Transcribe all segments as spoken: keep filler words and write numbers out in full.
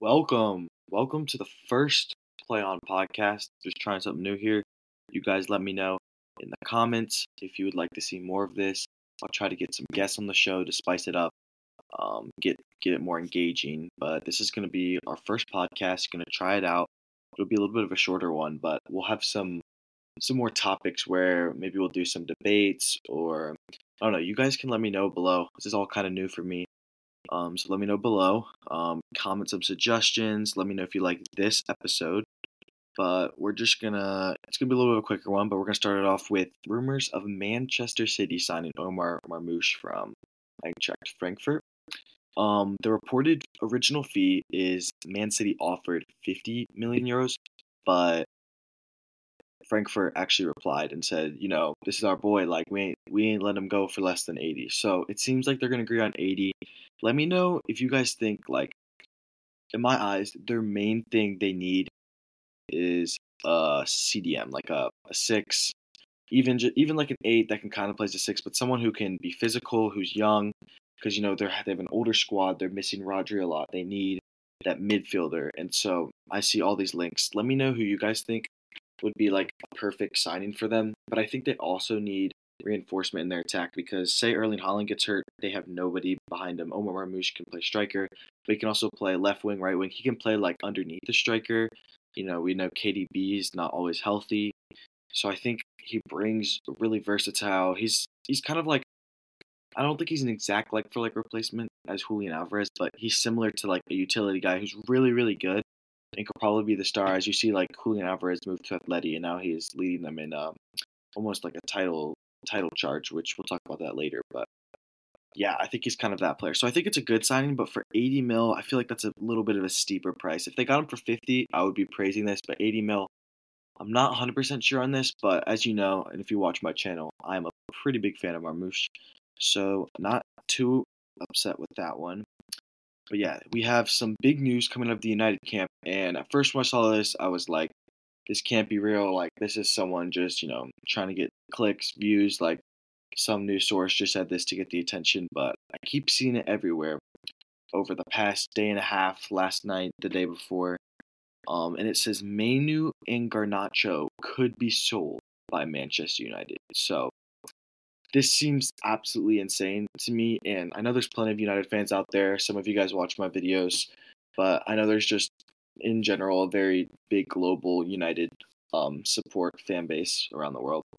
Welcome. Welcome to the first Play On podcast. Just trying something new here. You guys let me know in the comments if you would like to see more of this. I'll try to get some guests on the show to spice it up, um, get get it more engaging. But this is going to be our first podcast. Going to try it out. It'll be a little bit of a shorter one, but we'll have some some more topics where maybe we'll do some debates or I don't know. You guys can let me know below. This is all kind of new for me. Um, so let me know below. Um, comment some suggestions. Let me know if you like this episode. But we're just gonna, it's gonna be a little bit of a quicker one, but we're gonna start it off with rumors of Manchester City signing Omar Marmoush from, I checked, Frankfurt. Um, the reported original fee is Man City offered fifty million euros, but Frankfurt actually replied and said, you know, this is our boy. Like we ain't we ain't let him go for less than eighty. So it seems like they're gonna agree on eighty. Let me know if you guys think like, in my eyes, their main thing they need is a C D M, like a, a six, even ju- even like an eight that can kind of play as a six, but someone who can be physical, who's young, because you know they're they have an older squad. They're missing Rodri a lot. They need that midfielder, and so I see all these links. Let me know who you guys think would be like a perfect signing for them. But I think they also need reinforcement in their attack because say Erling Haaland gets hurt, they have nobody behind him. Omar Marmoush can play striker, but he can also play left wing, right wing. He can play like underneath the striker. You know, we know K D B is not always healthy. So I think he brings a really versatile. He's he's kind of like I don't think he's an exact like for like replacement as Julian Alvarez, but he's similar to like a utility guy who's really, really good and could probably be the star. As you see, like Julian Alvarez moved to Atleti, and now he is leading them in um, almost like a title title charge, which we'll talk about that later. But yeah, I think he's kind of that player. So I think it's a good signing, but for eighty mil, I feel like that's a little bit of a steeper price. If they got him for fifty, I would be praising this, but eighty mil, I'm not one hundred percent sure on this, but as you know, and if you watch my channel, I'm a pretty big fan of Marmoush. So not too upset with that one. But yeah, we have some big news coming out of the United camp. And at first when I saw this, I was like, this can't be real. Like, this is someone just, you know, trying to get clicks, views. Like, some news source just said this to get the attention. But I keep seeing it everywhere over the past day and a half, last night, the day before. Um, and it says Mainu and Garnacho could be sold by Manchester United. So this seems absolutely insane to me, and I know there's plenty of United fans out there. Some of you guys watch my videos, but I know there's just, in general, a very big global United um, support fan base around the world.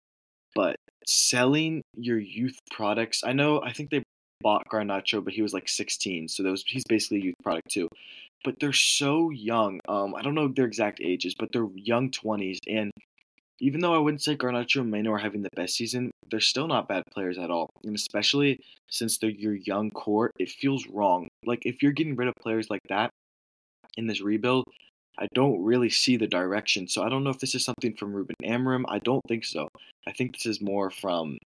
But selling your youth products, I know, I think they bought Garnacho, but he was like sixteen, so that was, he's basically a youth product too. But they're so young. Um, I don't know their exact ages, but they're young twenties, and even though I wouldn't say Garnacho and Maino are having the best season, they're still not bad players at all. And especially since they're your young core, it feels wrong. Like, if you're getting rid of players like that in this rebuild, I don't really see the direction. So I don't know if this is something from Ruben Amorim. I don't think so. I think this is more from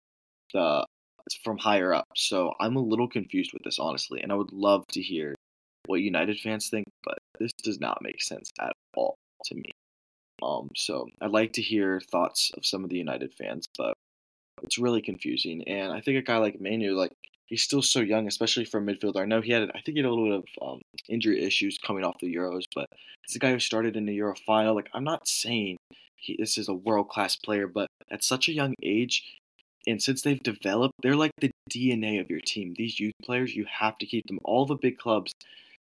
the from higher up. So I'm a little confused with this, honestly. And I would love to hear what United fans think, but this does not make sense at all to me. Um, so I'd like to hear thoughts of some of the United fans, but it's really confusing. And I think a guy like Manu, like he's still so young, especially for a midfielder. I know he had, I think he had a little bit of um, injury issues coming off the Euros, but he's a guy who started in the Euro final. Like I'm not saying he, this is a world class player, but at such a young age, and since they've developed, they're like the D N A of your team. These youth players, you have to keep them. All the big clubs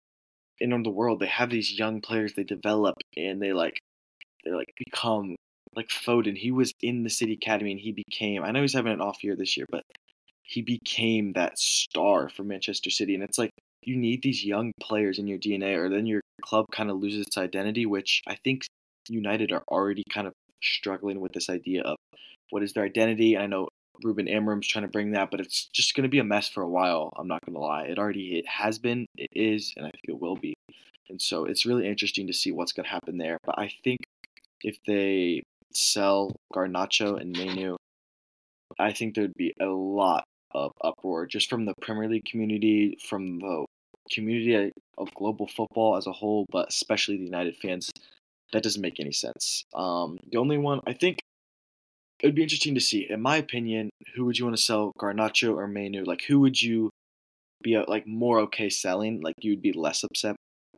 in the world, they have these young players they develop, and they like. They like become like Foden. He was in the City Academy and he became. I know he's having an off year this year, but he became that star for Manchester City. And it's like you need these young players in your D N A, or then your club kind of loses its identity. Which I think United are already kind of struggling with this idea of what is their identity. I know Ruben Amorim's trying to bring that, but it's just going to be a mess for a while. I'm not going to lie. It already it has been, it is, and I think it will be. And so it's really interesting to see what's going to happen there. But I think if they sell Garnacho and Mainu, I think there'd be a lot of uproar just from the Premier League community, from the community of global football as a whole, but especially the United fans. That doesn't make any sense. Um, the only one, I think it would be interesting to see, in my opinion, who would you want to sell, Garnacho or Mainu? Like, who would you be like more okay selling? Like, you would be less upset.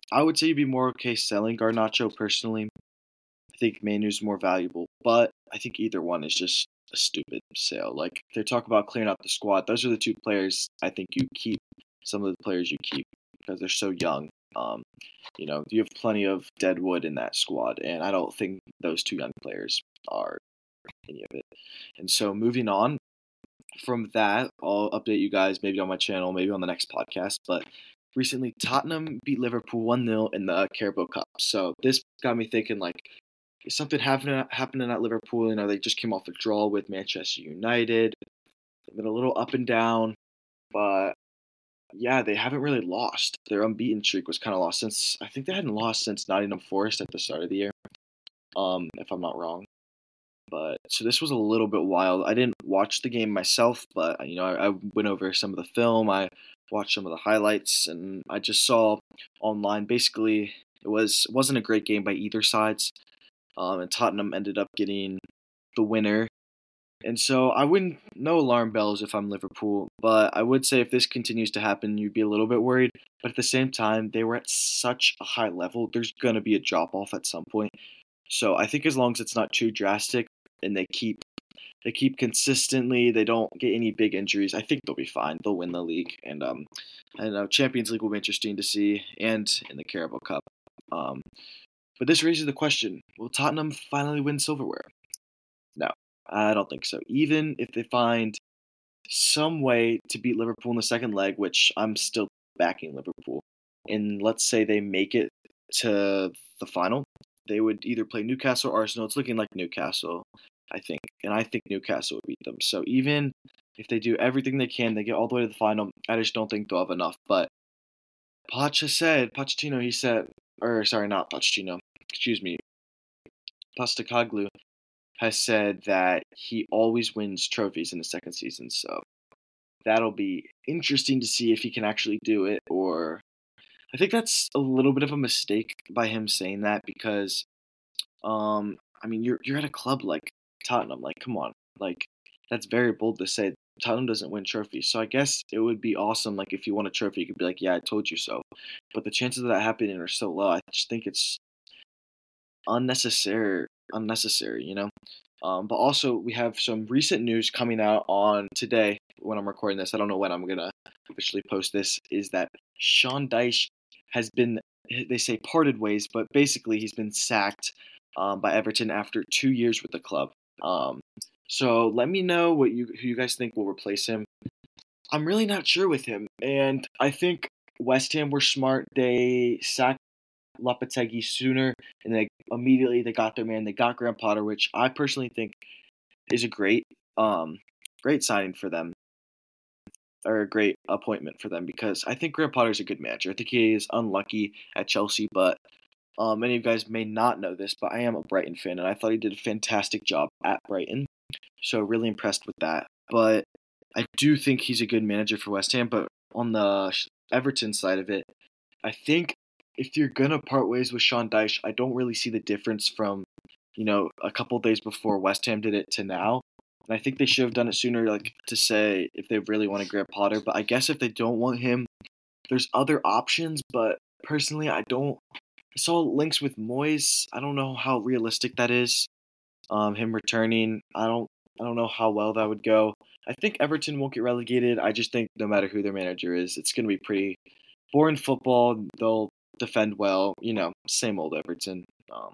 I would say you'd be more okay selling Garnacho personally. I think Manu's more valuable, but I think either one is just a stupid sale. Like they talk about clearing out the squad. Those are the two players I think you keep. Some of the players you keep because they're so young. Um, you know, you have plenty of deadwood in that squad, and I don't think those two young players are any of it. And so moving on from that, I'll update you guys maybe on my channel, maybe on the next podcast. But recently, Tottenham beat Liverpool one nil in the Carabao Cup. So this got me thinking, like, is something happening happening at Liverpool? You know, they just came off a draw with Manchester United. They've been a little up and down, but yeah, they haven't really lost. Their unbeaten streak was kind of lost since I think they hadn't lost since Nottingham Forest at the start of the year, um, if I'm not wrong. But so this was a little bit wild. I didn't watch the game myself, but you know, I, I went over some of the film. I watched some of the highlights, and I just saw online. Basically, it was it wasn't a great game by either sides, um, and Tottenham ended up getting the winner. And so I wouldn't no alarm bells if I'm Liverpool, but I would say if this continues to happen, you'd be a little bit worried. But at the same time, they were at such a high level, there's gonna be a drop off at some point. So I think as long as it's not too drastic and they keep they keep consistently, they don't get any big injuries, I think they'll be fine. They'll win the league, and um, I know Champions League will be interesting to see, and in the Carabao Cup. Um, but this raises the question: will Tottenham finally win silverware? No. I don't think so. Even if they find some way to beat Liverpool in the second leg, which I'm still backing Liverpool, and let's say they make it to the final, they would either play Newcastle or Arsenal. It's looking like Newcastle, I think, and I think Newcastle would beat them. So even if they do everything they can, they get all the way to the final, I just don't think they'll have enough. But Poch has said, Pochettino, he said, or sorry, not Pochettino, excuse me, Postecoglou has said that he always wins trophies in the second season. So that'll be interesting to see if he can actually do it. Or I think that's a little bit of a mistake by him saying that because, um, I mean, you're you're at a club like Tottenham. Like, come on, like that's very bold to say. Tottenham doesn't win trophies. So I guess it would be awesome. Like if you won a trophy, you could be like, yeah, I told you so. But the chances of that happening are so low. I just think it's unnecessary. Unnecessary, you know. Um, but also, we have some recent news coming out on today when I'm recording this. I don't know when I'm gonna officially post this. Is that Sean Dyche has been, they say, parted ways, but basically he's been sacked um, by Everton after two years with the club. Um, so let me know what you who you guys think will replace him. I'm really not sure with him, and I think West Ham were smart. They sacked Lopetegui sooner, and they immediately they got their man. They got Graham Potter, which I personally think is a great, um, great signing for them, or a great appointment for them because I think Graham Potter is a good manager. I think he is unlucky at Chelsea, but um, many of you guys may not know this, but I am a Brighton fan, and I thought he did a fantastic job at Brighton. So really impressed with that. But I do think he's a good manager for West Ham. But on the Everton side of it, I think if you're going to part ways with Sean Dyche, I don't really see the difference from, you know, a couple days before West Ham did it to now. And I think they should have done it sooner, like to say if they really wanted Graham Potter. But I guess if they don't want him, there's other options. But personally, I don't. I saw links with Moyes. I don't know how realistic that is. Um, him returning, I don't. I don't know how well that would go. I think Everton won't get relegated. I just think no matter who their manager is, it's going to be pretty boring football. They'll defend well, you know, same old Everton. Um,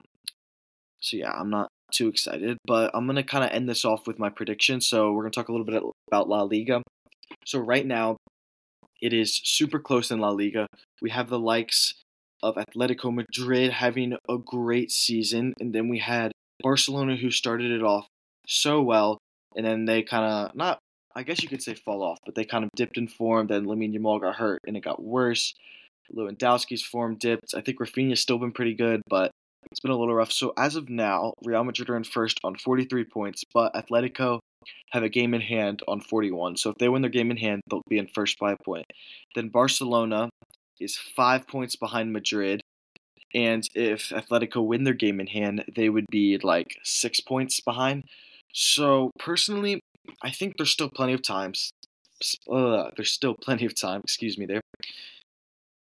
so yeah, I'm not too excited, but I'm gonna kind of end this off with my prediction. So we're gonna talk a little bit about La Liga. So right now, it is super close in La Liga. We have the likes of Atletico Madrid having a great season, and then we had Barcelona who started it off so well, and then they kind of not, I guess you could say fall off, but they kind of dipped in form. Then Lamine Yamal got hurt, and it got worse. Lewandowski's form dipped. I think Rafinha's still been pretty good, but it's been a little rough. So as of now, Real Madrid are in first on forty-three points, but Atletico have a game in hand on forty-one. So if they win their game in hand, they'll be in first by a point. Then Barcelona is five points behind Madrid, and if Atletico win their game in hand, they would be like six points behind. So personally, I think there's still plenty of times. Uh, there's still plenty of time. Excuse me there.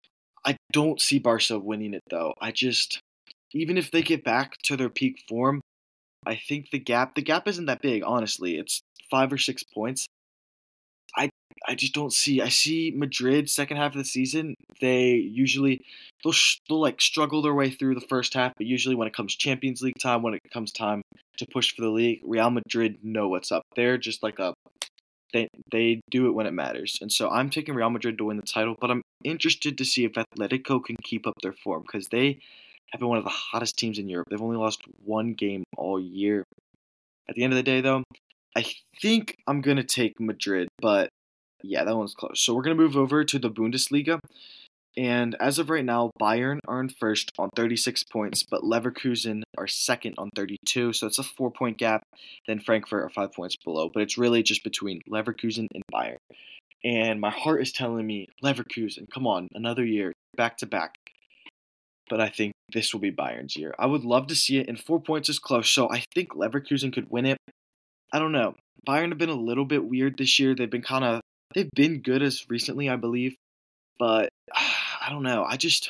I don't see Barca winning it though. I just, even if they get back to their peak form, I think the gap the gap isn't that big. Honestly, it's five or six points. I I just don't see. I see Madrid second half of the season. They usually they'll sh- they'll like struggle their way through the first half, but usually when it comes Champions League time, when it comes time to push for the league, Real Madrid know what's up. They're just like a they they do it when it matters. And so I'm taking Real Madrid to win the title, but I'm interested to see if Atletico can keep up their form because they have been one of the hottest teams in Europe. They've only lost one game all year. At the end of the day, though, I think I'm going to take Madrid, but yeah, that one's close. So we're going to move over to the Bundesliga. And as of right now, Bayern are in first on thirty-six points, but Leverkusen are second on thirty-two. So it's a four-point gap. Then Frankfurt are five points below. But it's really just between Leverkusen and Bayern. And my heart is telling me, Leverkusen, come on, another year, back-to-back. But I think this will be Bayern's year. I would love to see it, and four points is close. So I think Leverkusen could win it. I don't know. Bayern have been a little bit weird this year. They've been kind of, they've been good as recently, I believe. But I don't know. I just,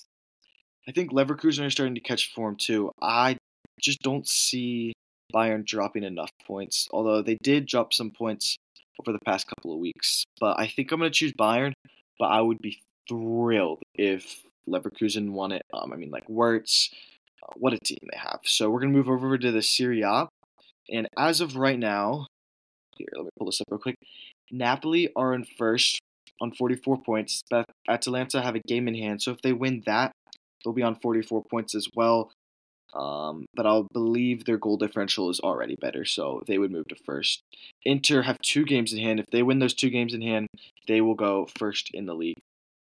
I think Leverkusen are starting to catch form too. I just don't see Bayern dropping enough points, although they did drop some points over the past couple of weeks. But I think I'm going to choose Bayern, but I would be thrilled if Leverkusen won it. Um, I mean, like Wirtz, uh, what a team they have. So we're going to move over to the Serie A. And as of right now, here, let me pull this up real quick. Napoli are in first on forty-four points. But Atalanta have a game in hand. So if they win that, they'll be on forty-four points as well. Um, but I believe their goal differential is already better, so they would move to first. Inter have two games in hand. If they win those two games in hand, they will go first in the league.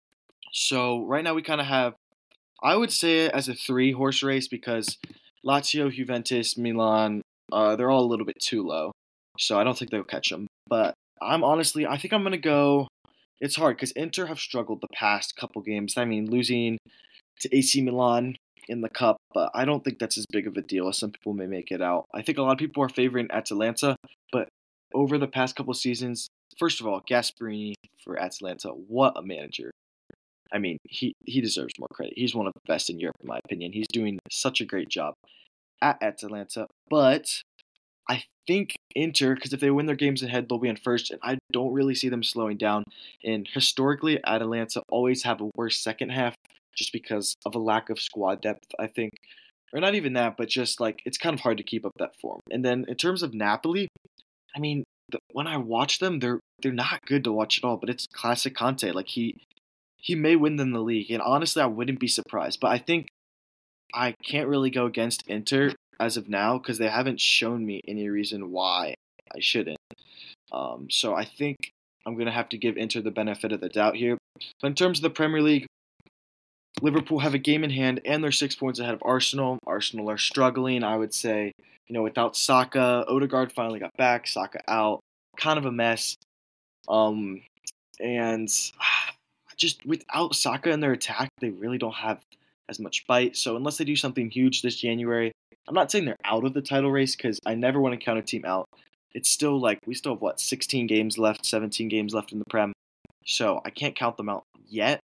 So right now we kind of have, I would say it as a three-horse race because Lazio, Juventus, Milan, uh, they're all a little bit too low. So I don't think they'll catch them. But I'm honestly, I think I'm going to go, it's hard because Inter have struggled the past couple games. I mean, losing to A C Milan in the cup, but I don't think that's as big of a deal as some people may make it out. I think a lot of people are favoring Atalanta, but over the past couple seasons, first of all, Gasperini for Atalanta, what a manager. I mean, he, he deserves more credit. He's one of the best in Europe, in my opinion. He's doing such a great job at Atalanta, but I think Inter, because if they win their games ahead, they'll be in first, and I don't really see them slowing down. And historically, Atalanta always have a worse second half just because of a lack of squad depth, I think. Or not even that, but just like it's kind of hard to keep up that form. And then in terms of Napoli, I mean, the, when I watch them, they're they're not good to watch at all, but it's classic Conte. Like he he may win them the league, and honestly, I wouldn't be surprised. But I think I can't really go against Inter as of now because they haven't shown me any reason why I shouldn't. Um, so I think I'm going to have to give Inter the benefit of the doubt here. But in terms of the Premier League, Liverpool have a game in hand and they're six points ahead of Arsenal. Arsenal are struggling, I would say. You know, without Saka, Odegaard finally got back, Saka out. Kind of a mess. Um, and just without Saka in their attack, they really don't have as much bite. So unless they do something huge this January, I'm not saying they're out of the title race because I never want to count a team out. It's still like, we still have, what, sixteen games left, seventeen games left in the Prem. So I can't count them out yet.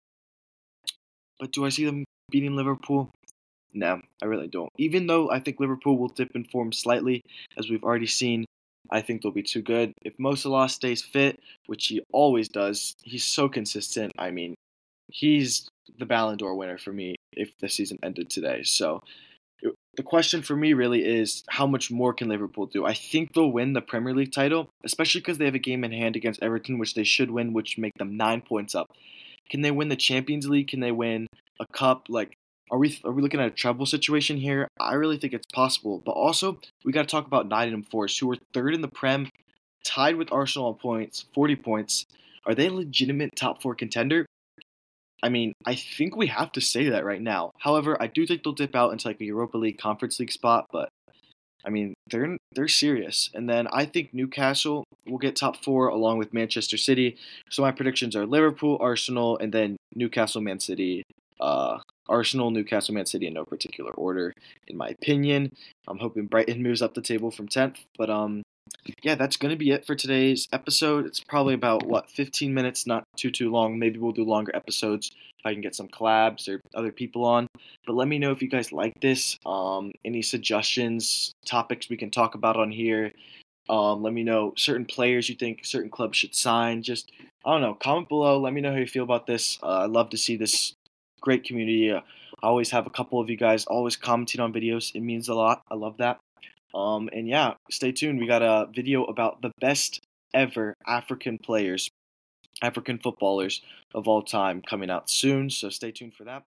But do I see them beating Liverpool? No, I really don't. Even though I think Liverpool will dip in form slightly, as we've already seen, I think they'll be too good. If Mo Salah stays fit, which he always does, he's so consistent. I mean, he's the Ballon d'Or winner for me if the season ended today. So the question for me really is how much more can Liverpool do? I think they'll win the Premier League title, especially because they have a game in hand against Everton, which they should win, which make them nine points up. Can they win the Champions League? Can they win a cup? Like, are we are we looking at a treble situation here? I really think it's possible. But also, we got to talk about Nottingham Forest, who are third in the Prem, tied with Arsenal on points, forty points. Are they a legitimate top four contender? I mean, I think we have to say that right now. However, I do think they'll dip out into like a Europa League, Conference League spot. But I mean, they're they're serious. And then I think Newcastle will get top four along with Manchester City. So my predictions are Liverpool, Arsenal, and then Newcastle, Man City. Uh, Arsenal, Newcastle, Man City in no particular order, in my opinion. I'm hoping Brighton moves up the table from tenth. But um, yeah, that's going to be it for today's episode. It's probably about, what, fifteen minutes, not too, too long. Maybe we'll do longer episodes if I can get some collabs or other people on. But let me know if you guys like this. Um, any suggestions, topics we can talk about on here. Um, let me know certain players you think certain clubs should sign. Just, I don't know, comment below. Let me know how you feel about this. Uh, I'd love to see this great community. Uh, I always have a couple of you guys always commenting on videos. It means a lot. I love that. Um, and yeah, stay tuned. We got a video about the best ever African players, African footballers of all time coming out soon. So stay tuned for that.